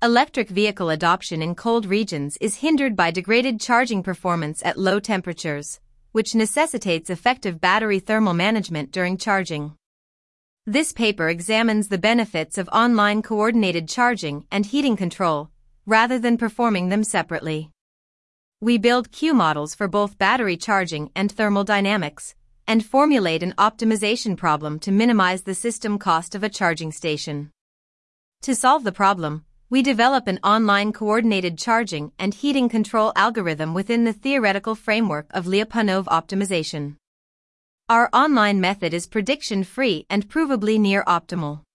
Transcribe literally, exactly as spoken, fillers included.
Electric vehicle adoption in cold regions is hindered by degraded charging performance at low temperatures, which necessitates effective battery thermal management during charging. This paper examines the benefits of online coordinated charging and heating control, rather than performing them separately. We build Q models for both battery charging and thermal dynamics, and formulate an optimization problem to minimize the system cost of a charging station. To solve the problem, we develop an online coordinated charging and heating control algorithm within the theoretical framework of Lyapunov optimization. Our online method is prediction-free and provably near optimal.